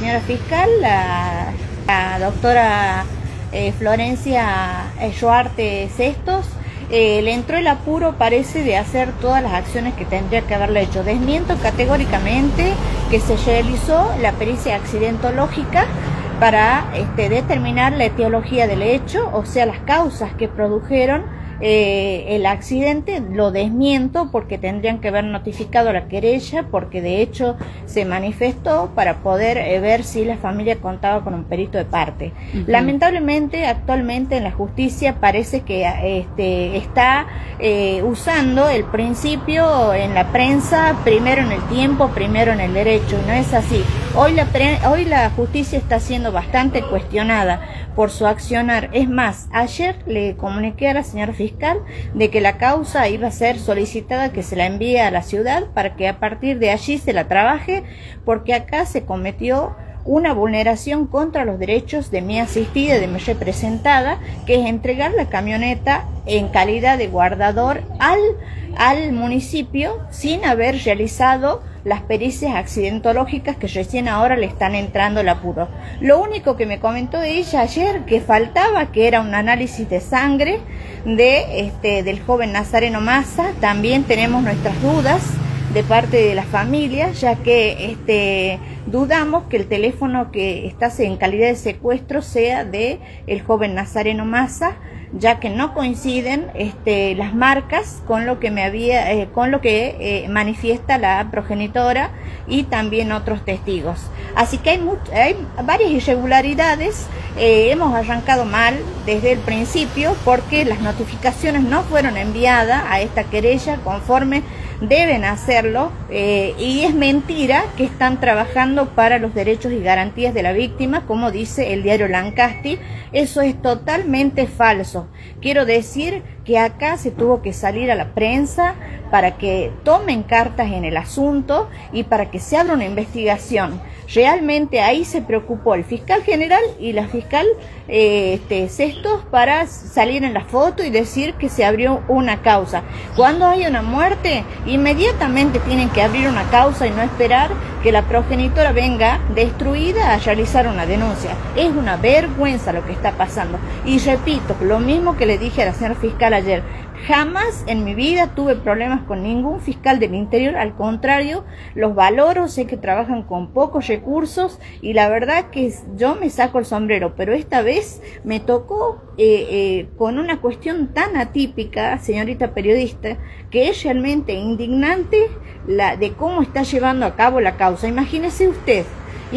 señora fiscal, la doctora Florencia Joarte Cestos, le entró el apuro, parece, de hacer todas las acciones que tendría que haberle hecho. Desmiento categóricamente que se realizó la pericia accidentológica para determinar la etiología del hecho, o sea, las causas que produjeron el accidente. Lo desmiento porque tendrían que haber notificado la querella, porque de hecho se manifestó para poder ver si la familia contaba con un perito de parte. Lamentablemente, actualmente en la justicia parece que está usando el principio en la prensa, primero en el tiempo, primero en el derecho, y no es así. Hoy la justicia está siendo bastante cuestionada por su accionar. Es más, ayer le comuniqué a la señora fiscal de que la causa iba a ser solicitada, que se la envíe a la ciudad para que a partir de allí se la trabaje, porque acá se cometió una vulneración contra los derechos de mi asistida, de mi representada, que es entregar la camioneta en calidad de guardador al municipio sin haber realizado las pericias accidentológicas que recién ahora le están entrando el apuro. Lo único que me comentó ella ayer que faltaba, que era un análisis de sangre del joven Nazareno Massa. También tenemos nuestras dudas de parte de la familia, ya que dudamos que el teléfono que está en calidad de secuestro sea de el joven Nazareno Massa, ya que no coinciden las marcas con lo que manifiesta la progenitora y también otros testigos. Así que hay varias irregularidades. Hemos arrancado mal desde el principio porque las notificaciones no fueron enviadas a esta querella conforme deben hacerlo, y es mentira que están trabajando para los derechos y garantías de la víctima, como dice el diario Lancasti. Eso es totalmente falso. Quiero decir que acá se tuvo que salir a la prensa para que tomen cartas en el asunto y para que se abra una investigación. Realmente ahí se preocupó el fiscal general y la fiscal Cestos para salir en la foto y decir que se abrió una causa. Cuando hay una muerte, inmediatamente tienen que abrir una causa y no esperar que la progenitora venga destruida a realizar una denuncia. Es una vergüenza lo que está pasando. Y repito, lo mismo que le dije a la señora fiscal ayer, jamás en mi vida tuve problemas con ningún fiscal del interior, al contrario, los valoro, sé que trabajan con pocos recursos y la verdad que yo me saco el sombrero, pero esta vez me tocó con una cuestión tan atípica, señorita periodista, que es realmente indignante de cómo está llevando a cabo la causa. Imagínense ustedes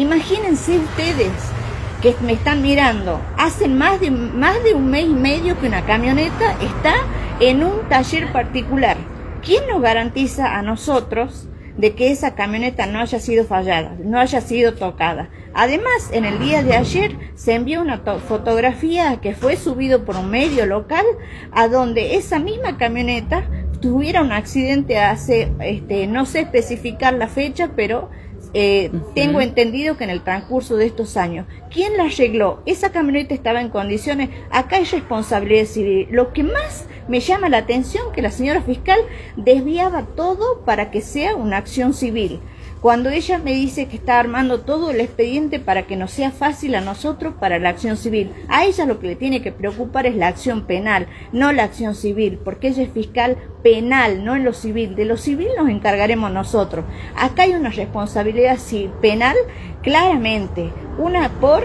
que me están mirando, hace más de un mes y medio que una camioneta está en un taller particular. ¿Quién nos garantiza a nosotros de que esa camioneta no haya sido fallada, no haya sido tocada? Además, en el día de ayer se envió una fotografía que fue subido por un medio local, a donde esa misma camioneta tuviera un accidente hace, no sé especificar la fecha, pero tengo entendido que en el transcurso de estos años. ¿Quién la arregló? Esa camioneta estaba en condiciones. Acá hay responsabilidad civil. Lo que más me llama la atención que la señora fiscal desviaba todo para que sea una acción civil, cuando ella me dice que está armando todo el expediente para que nos sea fácil a nosotros para la acción civil. A ella lo que le tiene que preocupar es la acción penal, no la acción civil, porque ella es fiscal penal, no en lo civil. De lo civil nos encargaremos nosotros. Acá hay una responsabilidad penal claramente, una por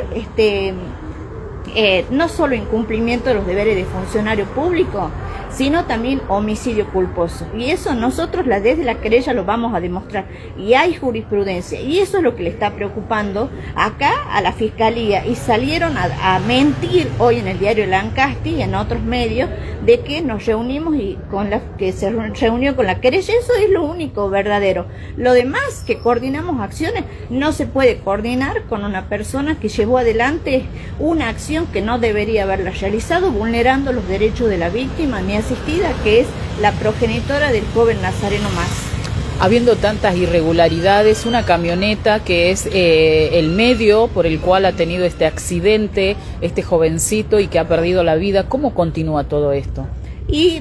no solo incumplimiento de los deberes de funcionario público, sino también homicidio culposo. Y eso nosotros desde la querella lo vamos a demostrar. Y hay jurisprudencia. Y eso es lo que le está preocupando acá a la Fiscalía. Y salieron a mentir hoy en el diario Lancasti y en otros medios de que nos reunimos y que se reunió con la querella. Eso es lo único verdadero. Lo demás, que coordinamos acciones, no se puede coordinar con una persona que llevó adelante una acción que no debería haberla realizado, vulnerando los derechos de la víctima ni asistida, que es la progenitora del joven Nazareno Massa. Habiendo tantas irregularidades, una camioneta que es el medio por el cual ha tenido este accidente, este jovencito, y que ha perdido la vida, ¿cómo continúa todo esto? Y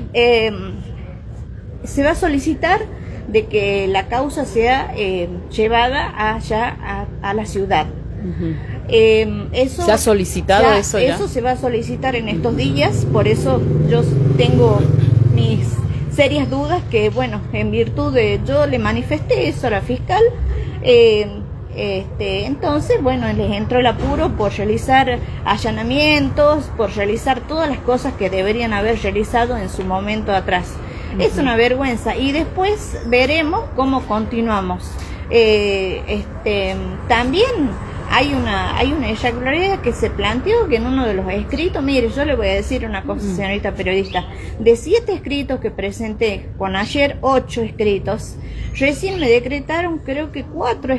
se va a solicitar de que la causa sea llevada allá a la ciudad. Eso ¿Se ha solicitado eso ya? Eso se va a solicitar en estos días, por eso yo tengo mis serias dudas que, bueno, en virtud de yo le manifesté eso a la fiscal, entonces, bueno, les entró el apuro por realizar allanamientos, por realizar todas las cosas que deberían haber realizado en su momento atrás. Es una vergüenza y después veremos cómo continuamos. También hay una irregularidad que se planteó que en uno de los escritos, mire, yo le voy a decir una cosa, señorita periodista, de 7 escritos que presenté con ayer, 8 escritos, recién me decretaron creo que 4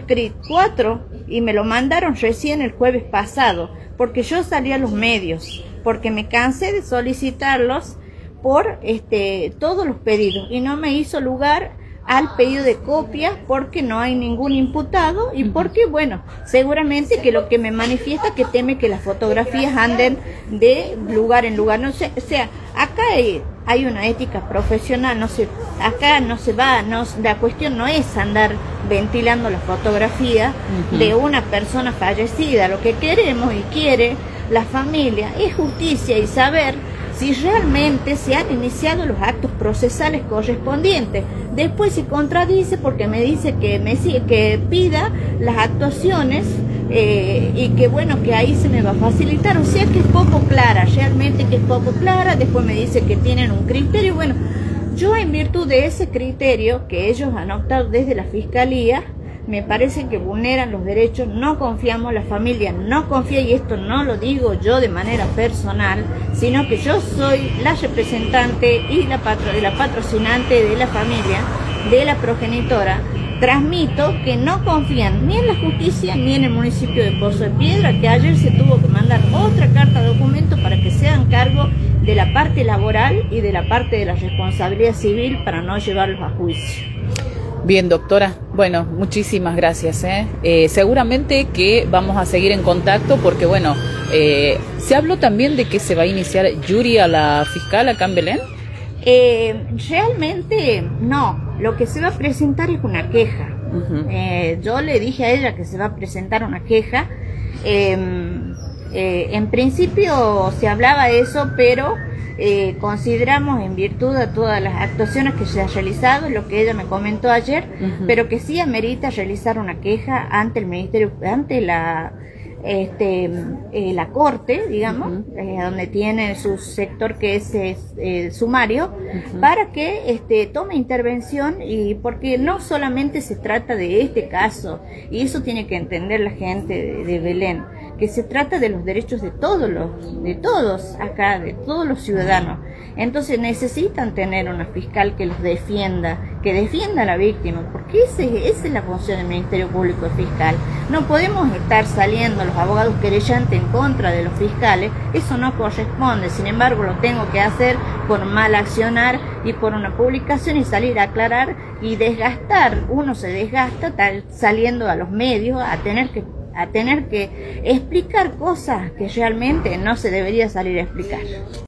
y me lo mandaron recién el jueves pasado, porque yo salí a los medios, porque me cansé de solicitarlos por todos los pedidos y no me hizo lugar al pedido de copia porque no hay ningún imputado y porque, bueno, seguramente que lo que me manifiesta que teme que las fotografías anden de lugar en lugar. No sé, o sea, acá hay una ética profesional, acá no se va, la cuestión no es andar ventilando la fotografía de una persona fallecida. Lo que queremos y quiere la familia es justicia y saber si realmente se han iniciado los actos procesales correspondientes. Después se contradice porque me dice que pida las actuaciones y que, bueno, que ahí se me va a facilitar. O sea que es poco clara, realmente que es poco clara. Después me dice que tienen un criterio. Bueno, yo en virtud de ese criterio que ellos han optado desde la Fiscalía, me parece que vulneran los derechos, no confiamos, la familia no confía, y esto no lo digo yo de manera personal, sino que yo soy la representante y la patrocinante de la familia, de la progenitora. Transmito que no confían ni en la justicia ni en el municipio de Pozo de Piedra, que ayer se tuvo que mandar otra carta de documento para que se hagan cargo de la parte laboral y de la parte de la responsabilidad civil para no llevarlos a juicio. Bien, doctora. Bueno, muchísimas gracias. Seguramente que vamos a seguir en contacto porque, bueno, se habló también de que se va a iniciar jury a la fiscal acá en Belén. Realmente no. Lo que se va a presentar es una queja. Yo le dije a ella que se va a presentar una queja. En principio se hablaba de eso, pero consideramos, en virtud de todas las actuaciones que se han realizado, lo que ella me comentó ayer, pero que sí amerita realizar una queja ante el ministerio, ante la corte, digamos, donde tiene su sector que es sumario, para que tome intervención, y porque no solamente se trata de este caso, y eso tiene que entender la gente de Belén, que se trata de los derechos de todos acá, de todos los ciudadanos. Entonces necesitan tener una fiscal que los defienda, que defienda a la víctima, porque esa es la función del Ministerio Público Fiscal. No podemos estar saliendo los abogados querellantes en contra de los fiscales, eso no corresponde. Sin embargo, lo tengo que hacer por mal accionar y por una publicación, y salir a aclarar y desgastar. Uno se desgasta saliendo a los medios a tener que explicar cosas que realmente no se debería salir a explicar.